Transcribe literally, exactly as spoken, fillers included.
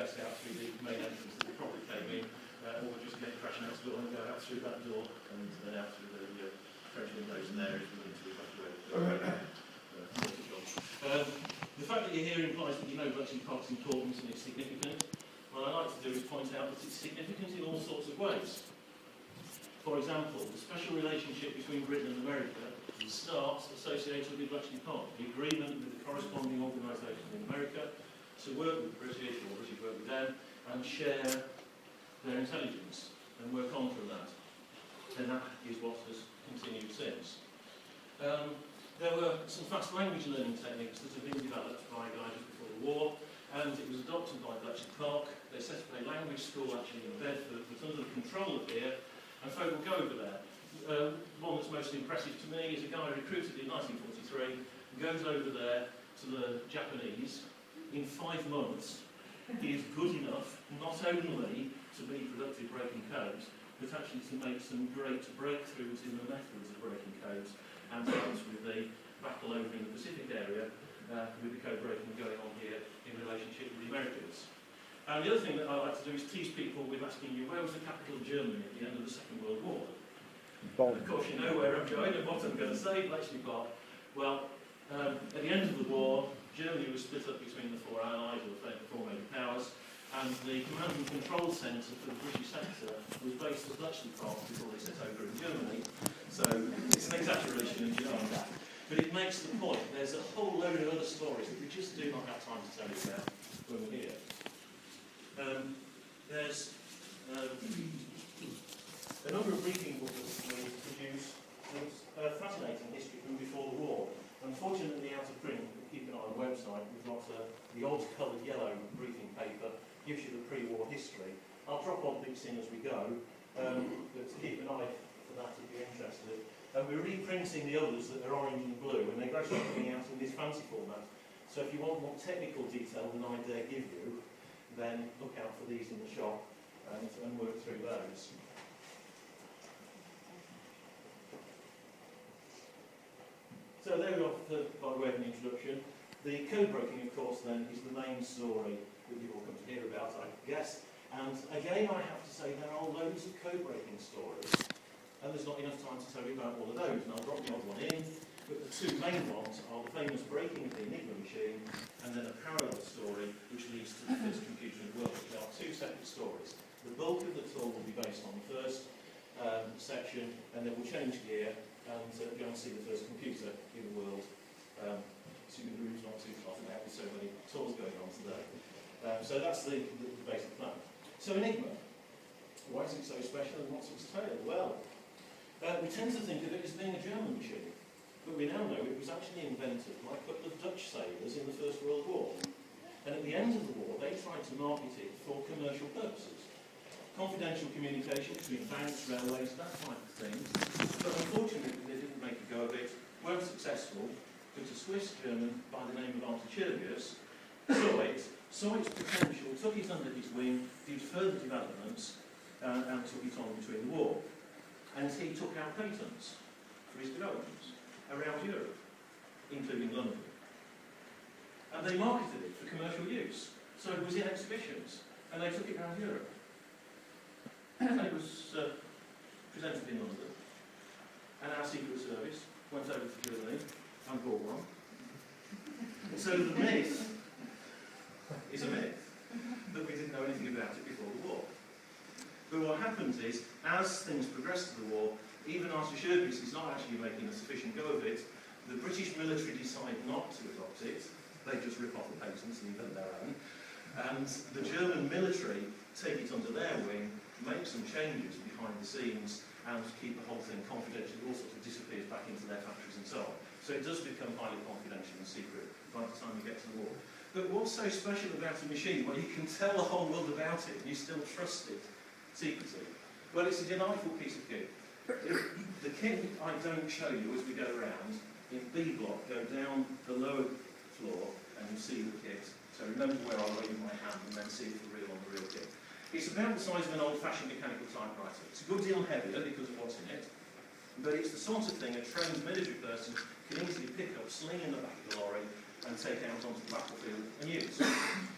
get out through the main entrance that we probably came in, uh, or just get crash next door and go out through that door and then out through the uh, French windows and there if we need to evacuate. Um, the fact that you're here implies that you know Bletchley Park's importance and its significance. What I like to do is point out that it's significant in all sorts of ways. For example, the special relationship between Britain and America starts associated with Bletchley Park, the agreement with the corresponding organisation in America to work with the British, or British work with them, and share their intelligence and work on from that. And that is what has continued since. Um, there were some fast language learning techniques that have been developed by guys before the war, and it was adopted by Bletchley Park. They set up a language school actually in Bedford, but under the control of here, and folk will go over there. Uh, one that's most impressive to me is a guy recruited in nineteen forty-three, who goes over there to learn Japanese. In five months, he is good enough not only to be productive breaking codes, but actually to make some great breakthroughs in the methods of breaking codes, and helps with the battle over in the Pacific area, uh, with the code breaking going on here in relationship with the Americans. And the other thing that I like to do is tease people with asking you, where was the capital of Germany at the end of the Second World War? And of course, you know where I'm going and what I'm going to say, Bletchley Park. Well, um, at the end of the war, Germany was split up between the four allies, or the four major powers, and the command and control centre for the British sector was based at Bletchley Park before they set over in Germany. So it's an exaggeration of Germany. But it makes the point. There's a whole load of other stories that we just do not have time to tell you about when we're here. Um, there's um, a number of briefing booklets that we produce. It's a fascinating history from before the war. Unfortunately, out of print, but keep an eye on the website. We've got uh, the odd coloured yellow briefing paper, gives you the pre-war history. I'll drop on bits in as we go, um, but keep an eye for that if you're interested. And we're reprinting the others that are orange and blue, and they're gradually coming out in this fancy format. So if you want more technical detail than I dare give you, then look out for these in the shop and, and work through those. So there we are, for, by way of an introduction. The code breaking, of course, then, is the main story that you've all come to hear about, I guess. And again, I have to say there are loads of code breaking stories, and there's not enough time to tell you about all of those, and I'll drop the odd one in. But the two main ones are the famous breaking of the Enigma machine, and then a parallel story which leads to the first computer in the world. There are two separate stories. The bulk of the tour will be based on the first um, section, and then we'll change gear and uh, go and see the first computer in the world. Um, assuming the room's not too hot and with so many tours going on today. Um, so that's the, the, the basic plan. So Enigma, why is it so special and what's its tale? Well, uh, we tend to think of it as being a German machine. But we now know it was actually invented by a couple of Dutch sailors in the First World War. And at the end of the war, they tried to market it for commercial purposes. Confidential communication between banks, railways, that type of thing. But unfortunately, they didn't make a go of it, weren't successful, but a Swiss German by the name of Artachovius saw it, saw its potential, took it under his wing, did further developments, uh, and took it on between the war. And he took out patents for his developments around Europe, including London. And they marketed it for commercial use. So it was in exhibitions, and they took it around Europe. And it was uh, presented in London. And our Secret Service went over to Germany and bought one. So the myth is a myth that we didn't know anything about it before the war. But what happens is, as things progress to the war, even Artachovius is not actually making a sufficient go of it. The British military decide not to adopt it. They just rip off the patents and invent their own. And the German military take it under their wing, make some changes behind the scenes, and keep the whole thing confidential. It all sort of disappears back into their factories and so on. So it does become highly confidential and secret by the time we get to the war. But what's so special about a machine? Well, you can tell the whole world about it, and you still trust it secretly. Well, it's a delightful piece of kit. The kit I don't show you as we go around, in B block, go down the lower floor, and you see the kit. So remember where I wave my hand and then see it for real on the real kit. It's about the size of an old-fashioned mechanical typewriter. It's a good deal heavier because of what's in it, but it's the sort of thing a trained military person can easily pick up, sling in the back of the lorry, and take out onto the battlefield and use.